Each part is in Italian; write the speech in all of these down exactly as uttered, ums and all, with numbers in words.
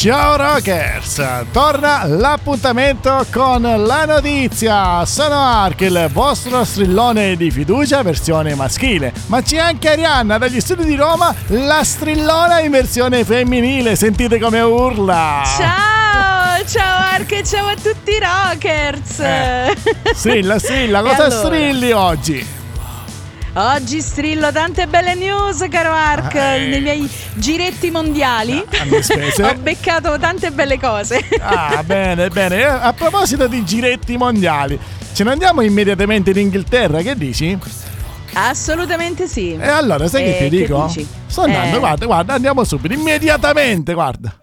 Ciao Rockers, torna l'appuntamento con la notizia. Sono Ark, il vostro strillone di fiducia versione maschile, ma c'è anche Arianna dagli studi di Roma, la strillona in versione femminile. Sentite come urla. Ciao, ciao Ark e ciao a tutti i Rockers. eh, Strilla, strilla, cosa allora? strilli oggi? Oggi strillo tante belle news, caro Ark. Eh. Nei miei giretti mondiali A mie spese. ho beccato tante belle cose. Ah, bene, bene. A proposito di giretti mondiali, ce ne andiamo immediatamente in Inghilterra, che dici? Assolutamente sì. E allora, sai che Eh, ti dico? dici? Sto andando, Eh. guarda, guarda, andiamo subito, immediatamente, guarda.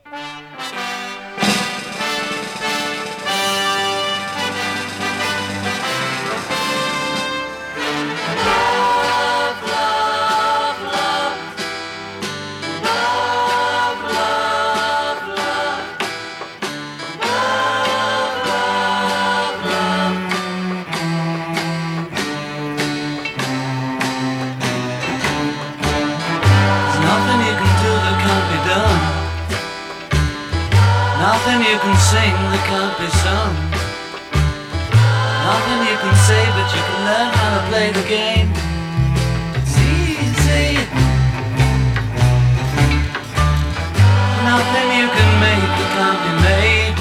Nothing you can sing that can't be sung. Nothing you can say, but you can learn how to play the game. It's easy. Nothing you can make that can't be made.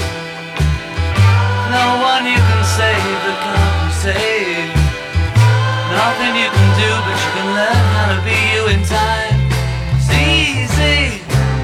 No one you can save that can't be saved. Nothing you can do, but you can learn how to be you in time. It's easy.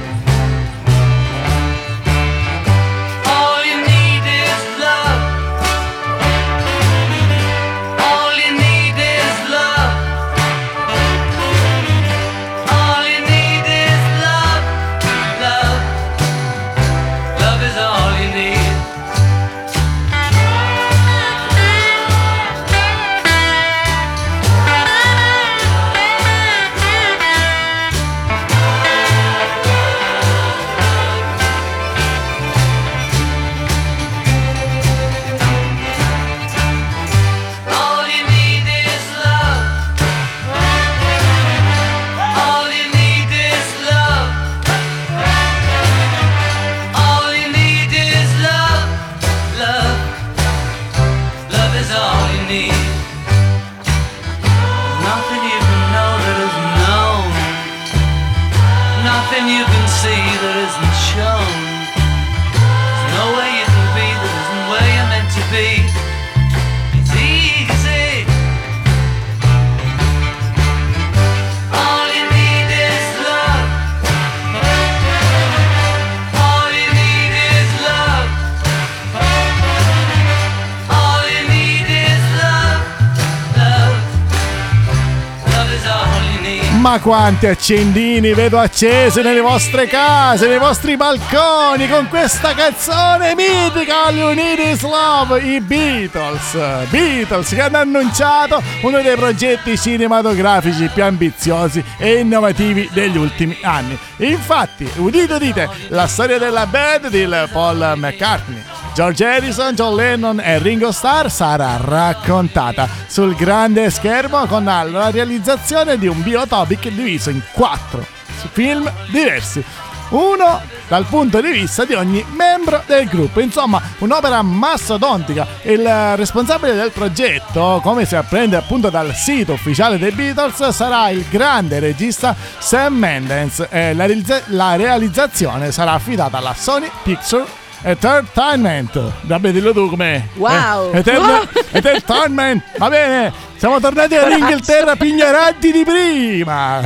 Ma quanti accendini vedo accesi nelle vostre case, nei vostri balconi con questa canzone mitica, All You Need Is Love, i Beatles. Beatles che hanno annunciato uno dei progetti cinematografici più ambiziosi e innovativi degli ultimi anni. Infatti, udite udite, la storia della band di Paul McCartney, George Harrison, John Lennon e Ringo Starr sarà raccontata sul grande schermo con la realizzazione di un biotopic diviso in quattro film diversi, uno dal punto di vista di ogni membro del gruppo. Insomma, un'opera mastodontica. Il responsabile del progetto, come si apprende appunto dal sito ufficiale dei Beatles, sarà il grande regista Sam Mendes e la, realizza- la realizzazione sarà affidata alla Sony Pictures Entertainment. Vabbè, dillo tu com'è. Wow, eh, Etern- wow. Entertainment. Va bene, siamo tornati all'Inghilterra più ignoranti di prima.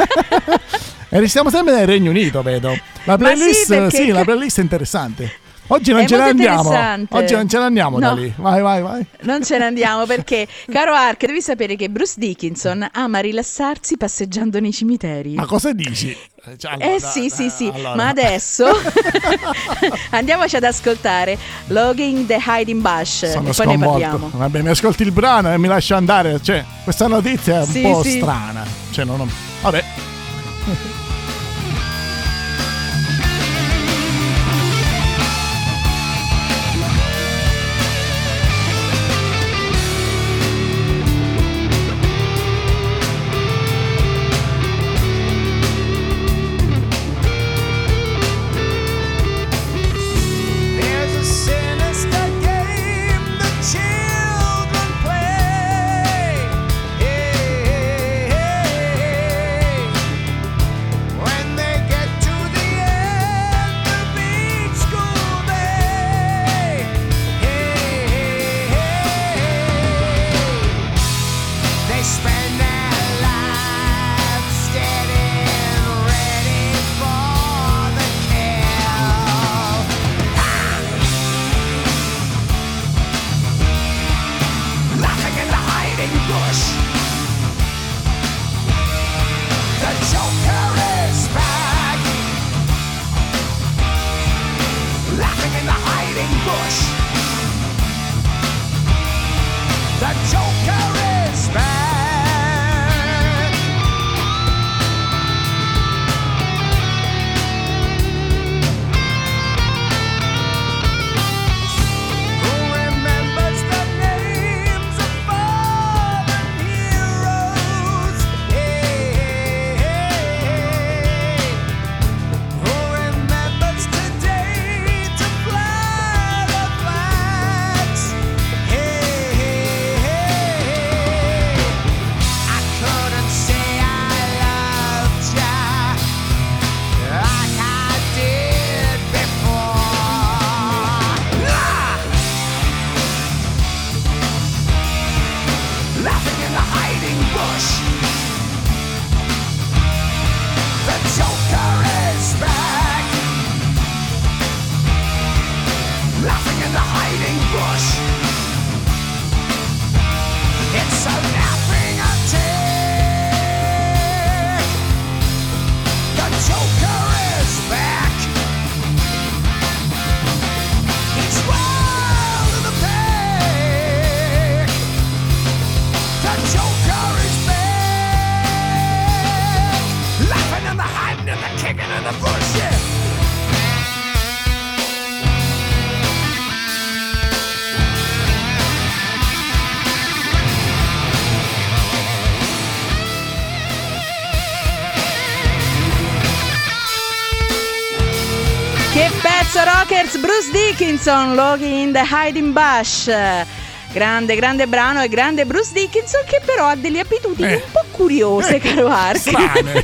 E restiamo sempre nel Regno Unito, vedo. La playlist, sì, perché- sì, la playlist è interessante. Oggi non È ce ne molto andiamo. interessante. Oggi non ce ne andiamo No. da lì. Vai, vai, vai. Non ce ne andiamo perché, caro Ark, devi sapere che Bruce Dickinson ama rilassarsi passeggiando nei cimiteri. Ma cosa dici? Cioè, allora, Eh sì, sì, sì, allora. ma adesso andiamoci ad ascoltare Logging the Hiding Bush Sono e poi ne sconvolto. parliamo. Vabbè, mi ascolti il brano e mi lascio andare. Cioè, questa notizia è un Sì, po' sì. strana. Cioè, non ho... Vabbè. Rockers, Bruce Dickinson, Loki in the Hiding Bush. Grande, grande brano e grande Bruce Dickinson, che però ha delle abitudini eh. un po' curiose, eh. caro Ark. Strane.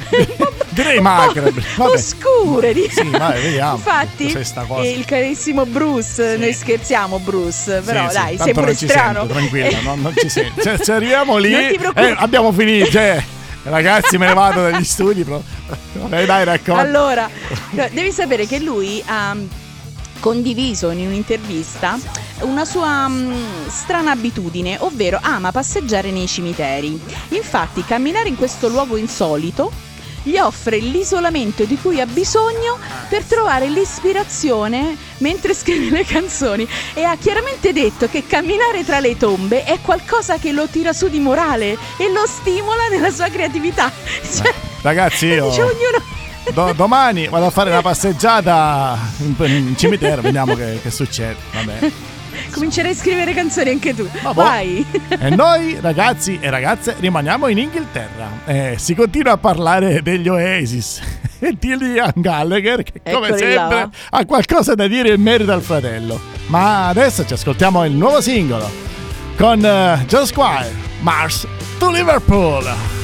Direi macre. Oscure. Sì, vai, vediamo. Infatti, il carissimo Bruce, sì. Noi scherziamo Bruce, però sì, dai, sì. sei pure strano. Sento, tranquilla, non, non ci sento. Se, se arriviamo lì, eh, abbiamo finito. Cioè, ragazzi, me ne vado dagli studi. Però. Dai, dai, racconta. Allora, devi sapere che lui ha condiviso in un'intervista una sua um, strana abitudine, ovvero ama passeggiare nei cimiteri. Infatti, camminare in questo luogo insolito gli offre l'isolamento di cui ha bisogno per trovare l'ispirazione mentre scrive le canzoni, e ha chiaramente detto che camminare tra le tombe è qualcosa che lo tira su di morale e lo stimola nella sua creatività. Cioè, ragazzi, io dice ognuno... do, domani vado a fare una passeggiata in, in cimitero, vediamo che, che succede. Vabbè. Comincerai a scrivere canzoni anche tu. Ma vai. E noi, ragazzi e ragazze, rimaniamo in Inghilterra. Eh, si continua a parlare degli Oasis e di Liam Gallagher, che come Eccoli sempre là. ha qualcosa da dire in merito al fratello. Ma adesso ci ascoltiamo il nuovo singolo con uh, John Squire, Mars to Liverpool.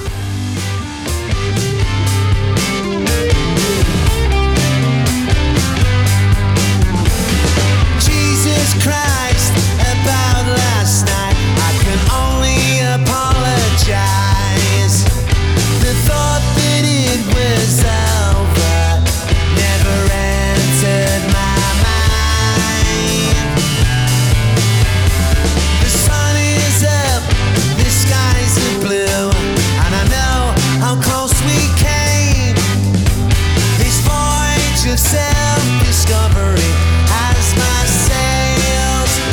Christ, about last night, I can only apologize. The thought that it was over never entered my mind. The sun is up, the skies are blue, and I know how close we came. This voyage of self-discovery has my sails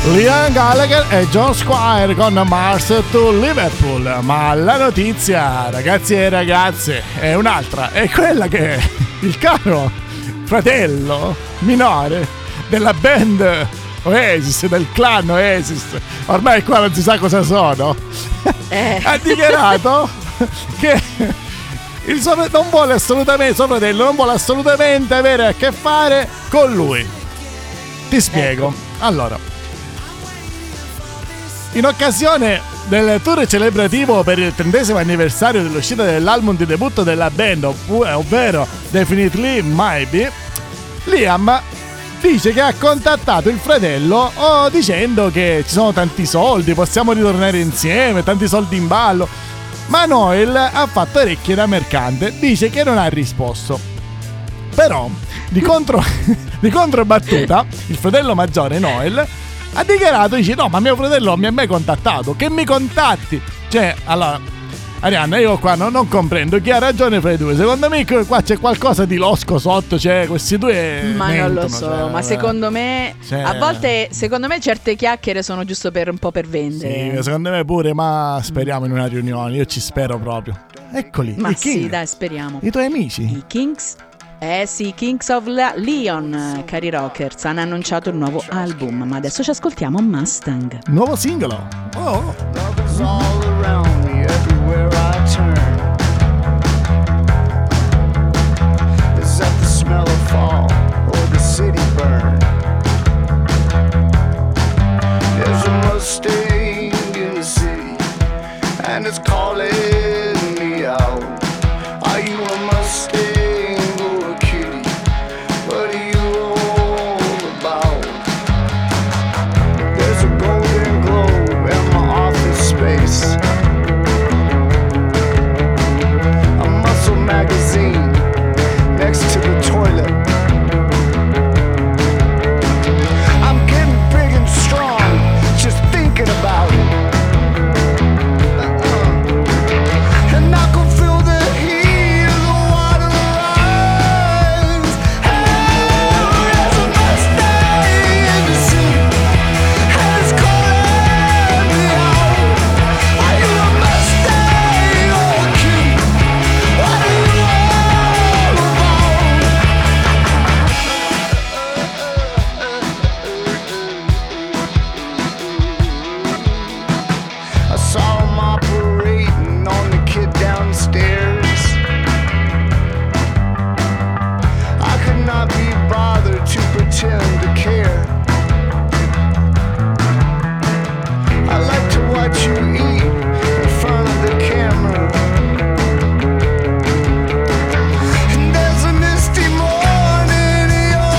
Liam Gallagher e John Squire con Mars to Liverpool. Ma la notizia, ragazzi e ragazze, è un'altra. È quella che il caro fratello minore della band Oasis, del clan Oasis, ormai qua non si sa cosa sono, eh. ha dichiarato che il suo, non vuole assolutamente, suo fratello non vuole assolutamente avere a che fare con lui. Ti spiego. Ecco. Allora, in occasione del tour celebrativo per il trentesimo anniversario dell'uscita dell'album di debutto della band, ovvero Definitely Maybe, Liam dice che ha contattato il fratello oh, dicendo che ci sono tanti soldi, possiamo ritornare insieme, tanti soldi in ballo. Ma Noel ha fatto orecchie da mercante, dice che non ha risposto. Però, di, contro, di controbattuta, il fratello maggiore Noel ha dichiarato, dice no, ma mio fratello non mi ha mai contattato, che mi contatti. Cioè, allora, Arianna, io qua non, non comprendo chi ha ragione fra i due. Secondo me qua c'è qualcosa di losco sotto, cioè questi due ma mentono, non lo so, cioè, ma secondo me cioè, a volte secondo me certe chiacchiere sono giusto per un po' per vendere. Sì, secondo me pure, ma speriamo in una riunione, io ci spero proprio. Eccoli, ma i sì, King, dai, speriamo. i tuoi amici, i Kings. Eh sì, Kings of La- Leon, cari rockers, hanno annunciato il nuovo album, ma adesso ci ascoltiamo Mustang. Nuovo singolo. Oh. Love is all around me, everywhere I turn. Is that the smell of fall or the city burn? There's a Mustang in the city, and it's calling me out. Are you a Mustang? Magazine next to the toilet. I'm getting big and strong just thinking about it. Uh-uh. And I can feel the heat of the water rise. Hey, there's a Mustang in the sea, and it's calling me out. Are you a Mustang or a king? What are you all about? I saw him operating on the kid downstairs. I could not be bothered to pretend to care. I like to watch you eat in front of the camera. And there's a misty morning in your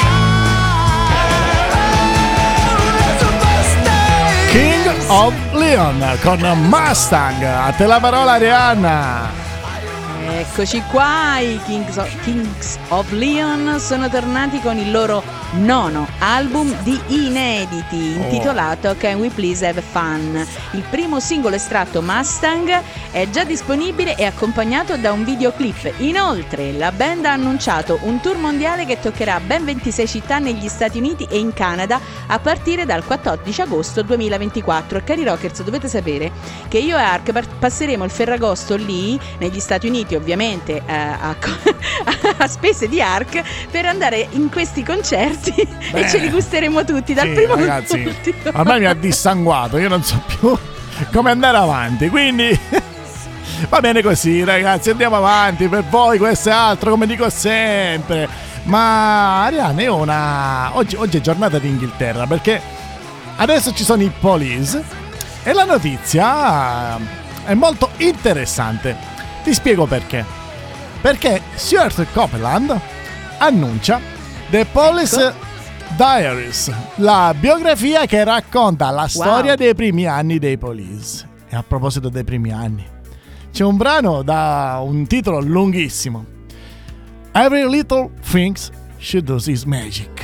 eyes. There's a Mustang. King of Leon con Mustang. A te la parola, Arianna. Eccoci qua, i Kings of, Kings of Leon sono tornati con il loro nono album di inediti intitolato Can We Please Have Fun. Il primo singolo estratto, Mustang, è già disponibile e accompagnato da un videoclip. Inoltre la band ha annunciato un tour mondiale che toccherà ben ventisei città negli Stati Uniti e in Canada a partire dal quattordici agosto duemilaventiquattro. Cari rockers, dovete sapere che io e Ark par- passeremo il Ferragosto lì negli Stati Uniti, ovviamente eh, a, a spese di Ark, per andare in questi concerti. Beh, e ce li gusteremo tutti dal sì, primo ragazzi, all'ultimo. ormai mi ha dissanguato, io non so più come andare avanti, quindi va bene così, ragazzi, andiamo avanti. Per voi questo è altro, come dico sempre. Ma Arianna, io ho una oggi, oggi è giornata di Inghilterra, perché adesso ci sono i Police e la notizia è molto interessante. Ti spiego perché. Perché Stuart Copeland annuncia The Police Ecco. Diaries, la biografia che racconta la storia Wow. dei primi anni dei Police. E a proposito dei primi anni, c'è un brano da un titolo lunghissimo, Every Little Thing She Does Is Magic.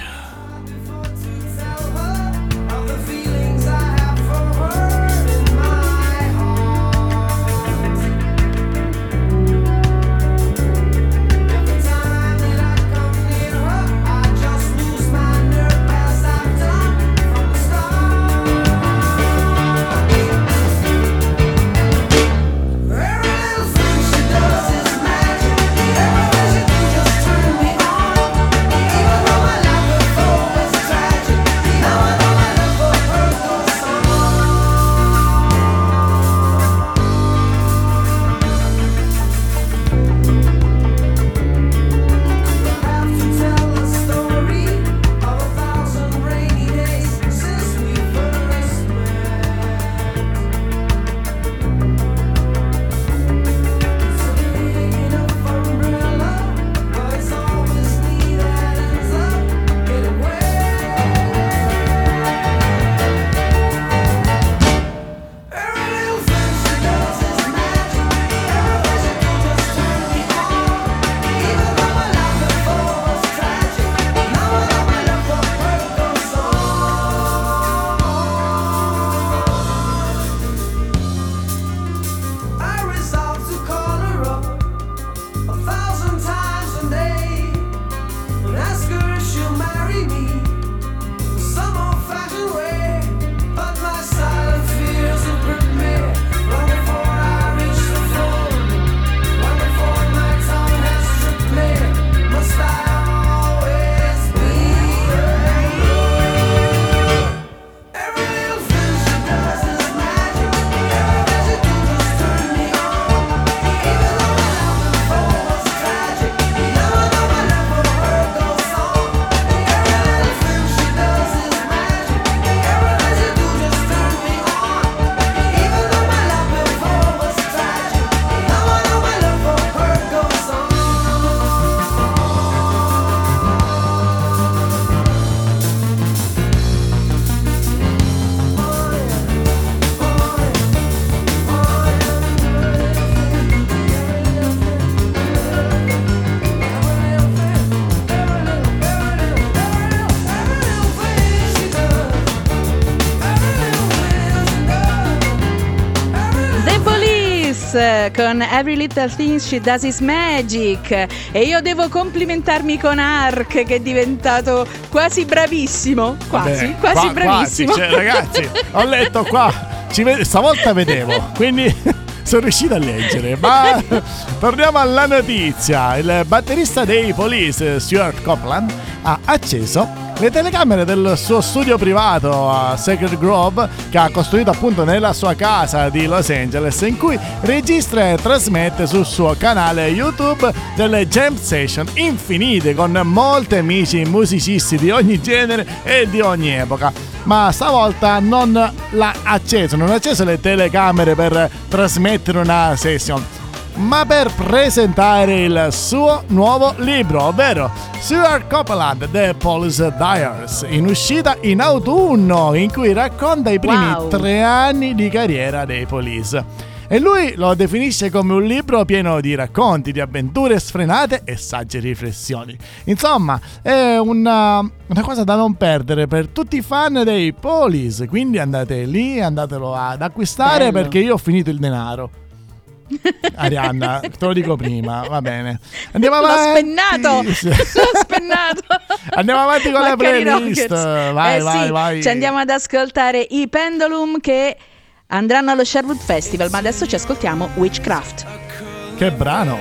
Dayers eh, con Every Little Thing She Does Is Magic. E io devo complimentarmi con Ark, che è diventato quasi bravissimo. Quasi, Vabbè, quasi qua- bravissimo. quasi, cioè, ragazzi, ho letto qua, ci ved- stavolta vedevo, quindi sono riuscito a leggere. Ma torniamo alla notizia. Il batterista dei Police, Stuart Copeland, ha acceso le telecamere del suo studio privato a Sacred Grove, che ha costruito appunto nella sua casa di Los Angeles, in cui registra e trasmette sul suo canale YouTube delle jam session infinite con molti amici musicisti di ogni genere e di ogni epoca. Ma stavolta non l'ha acceso, non ha acceso le telecamere per trasmettere una session, ma per presentare il suo nuovo libro, ovvero Stuart Copeland, The Police Diaries, in uscita in autunno, in cui racconta i primi Wow. tre anni di carriera dei Police. E lui lo definisce come un libro pieno di racconti, di avventure sfrenate e sagge riflessioni. Insomma, è una, una cosa da non perdere per tutti i fan dei Police, quindi andate lì, andatelo ad acquistare. Bello. Perché io ho finito il denaro. Arianna, te lo dico prima, va bene. Andiamo L'ho avanti. spennato, l'ho spennato. Andiamo avanti con la Maccari playlist. Rockets. Vai, Eh vai, sì, vai. ci andiamo ad ascoltare i Pendulum, che andranno allo Sherwood Festival, ma adesso ci ascoltiamo Witchcraft. Che brano.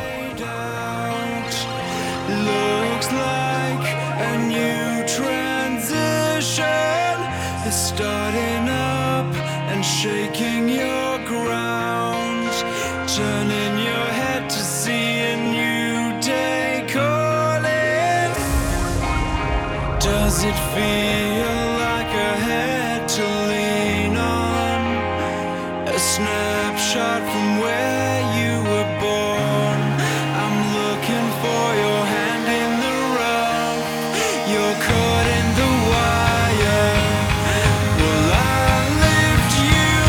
Looks like a new transition is starting up and shaking your ground, turning your head to see a new day calling. Does it feel like a head to lean on? A snapshot from where you were born. I'm looking for your hand in the rough. You're caught in the wire. Will I lift you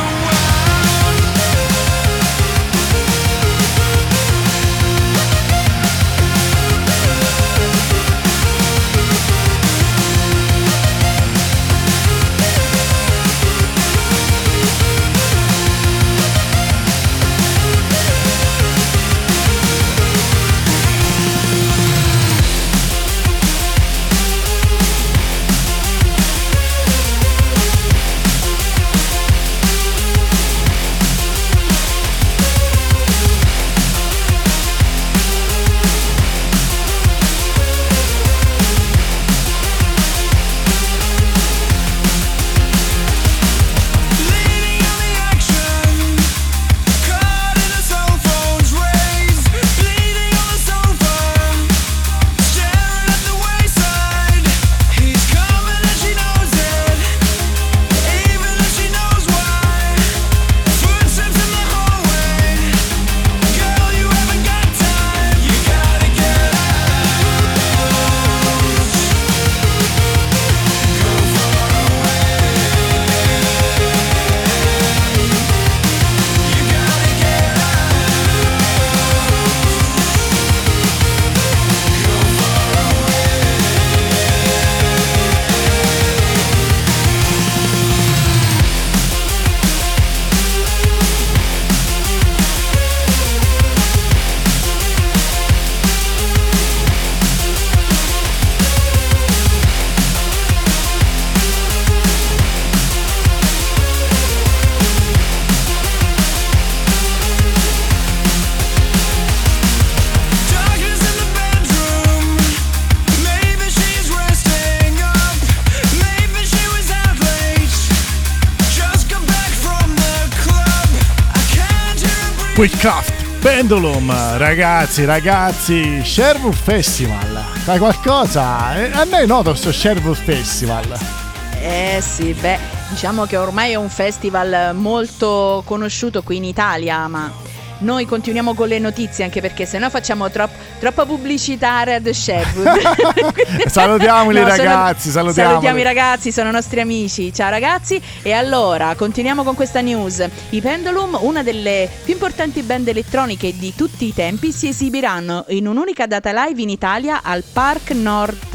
leaning on the action? Caught in a cell phone's rays, bleeding on the sofa, staring at the wayside. He's coming and she knows it, even if she knows why. Footsteps in the hallway. Girl, you haven't got time. You gotta get out. Go far away. You gotta get darkness in the bedroom. Maybe she's resting up. Maybe she was out late. Just come back from the club. I can't hear her breathe. Witchcraft, Pendulum, ragazzi, ragazzi, Sherwood Festival, sai qualcosa? Eh, A me è noto questo Sherwood Festival. Eh sì, beh, diciamo che ormai è un festival molto conosciuto qui in Italia, ma noi continuiamo con le notizie, anche perché sennò facciamo troppo, troppa pubblicità a Red Sherwood. Salutiamoli, sono- ragazzi, salutiamoli. Salutiamo i ragazzi, sono nostri amici. Ciao ragazzi. E allora, continuiamo con questa news. I Pendulum, una delle più importanti band elettroniche di tutti i tempi, si esibiranno in un'unica data live in Italia al Park North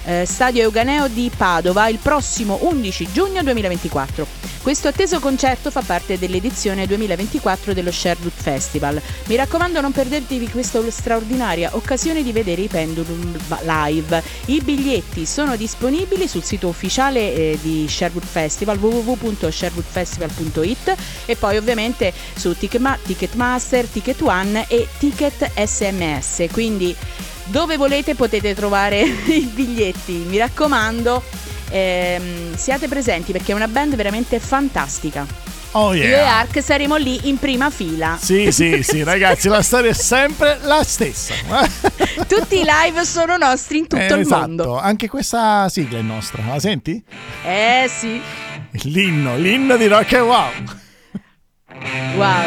eh, Stadio Euganeo di Padova il prossimo undici giugno duemilaventiquattro. Questo atteso concerto fa parte dell'edizione duemilaventiquattro dello Sherwood Festival. Mi raccomando, non perdetevi questa straordinaria occasione di vedere i Pendulum live. I biglietti sono disponibili sul sito ufficiale eh, di Sherwood Festival, w w w punto sherwood festival punto i t, e poi ovviamente su Ticketma- Ticketmaster, Ticket One e Ticket S M S. Quindi dove volete potete trovare i biglietti. Mi raccomando, ehm, siate presenti perché è una band veramente fantastica. Oh yeah. Io e Ark saremo lì in prima fila. Sì, sì, sì, ragazzi, la storia è sempre la stessa. Tutti i live sono nostri in tutto Eh, il esatto. mondo. Anche questa sigla è nostra, la senti? Eh sì. L'inno, l'inno di Rock and Wow. Wow.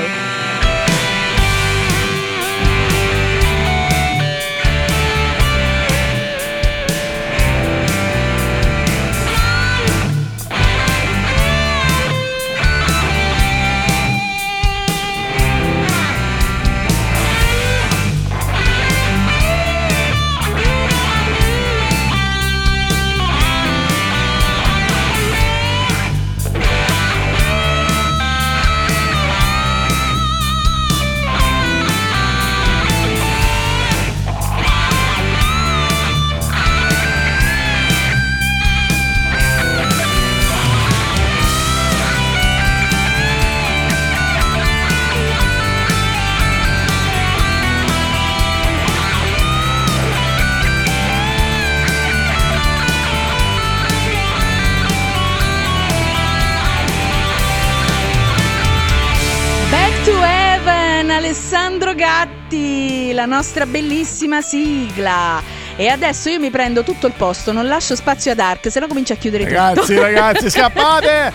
Alessandro Gatti, la nostra bellissima sigla. E adesso io mi prendo tutto il posto, non lascio spazio ad Ark, se no comincia a chiudere Ragazzi, tutto. ragazzi, scappate!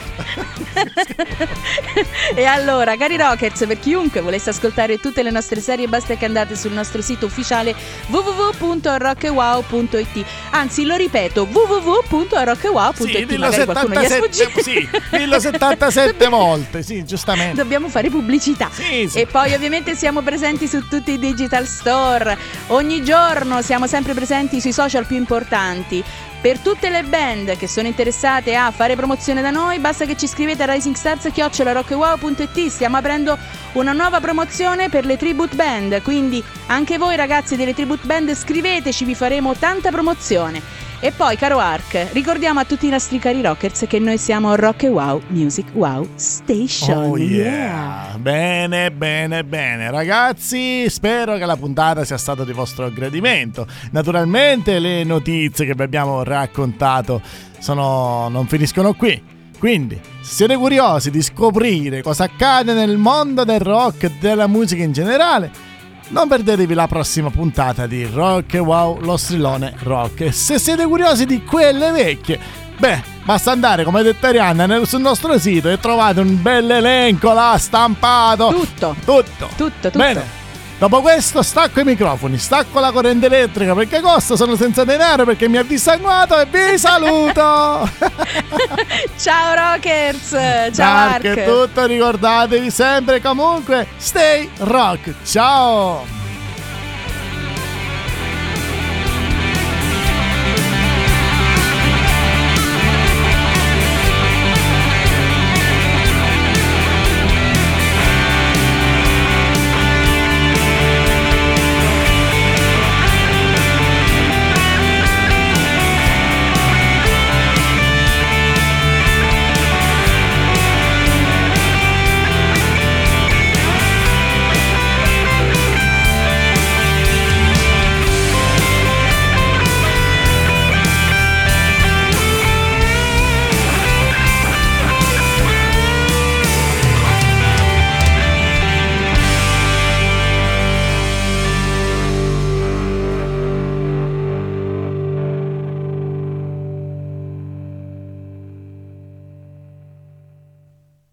E allora, cari Rockers, per chiunque volesse ascoltare tutte le nostre serie, basta che andate sul nostro sito ufficiale w w w punto rock wow punto i t. Anzi, lo ripeto, w w w punto rock wow punto i t. Sì, dillo Magari qualcuno gli è settantasette, sfuggito. sì, dillo settantasette volte, sì, giustamente. Dobbiamo fare pubblicità. Sì, sì. E poi ovviamente siamo presenti su tutti i digital store. Ogni giorno siamo sempre presenti sui social più importanti. Per tutte le band che sono interessate a fare promozione da noi, basta che ci scrivete a risingstars chiocciola rock wow punto i t. Stiamo aprendo una nuova promozione per le tribute band, quindi anche voi ragazzi delle tribute band scriveteci, vi faremo tanta promozione. E poi, caro Ark, ricordiamo a tutti i nostri cari rockers che noi siamo Rock and Wow Music Wow Station. Oh yeah. Bene, bene, bene. Ragazzi, spero che la puntata sia stata di vostro gradimento. Naturalmente le notizie che vi abbiamo raccontato sono non finiscono qui. Quindi, se siete curiosi di scoprire cosa accade nel mondo del rock e della musica in generale, non perdetevi la prossima puntata di Rock and Wow, lo strillone rock. E se siete curiosi di quelle vecchie, beh, basta andare, come ha detto Arianna, nel, sul nostro sito e trovate un bel elenco là stampato. Tutto. Tutto. Tutto, tutto. Bene. Dopo questo stacco i microfoni, stacco la corrente elettrica perché costa, sono senza denaro perché mi ha dissanguato e vi saluto. Ciao Rockers. Ciao Ciao, che Ark. è tutto, ricordatevi sempre comunque stay rock. Ciao.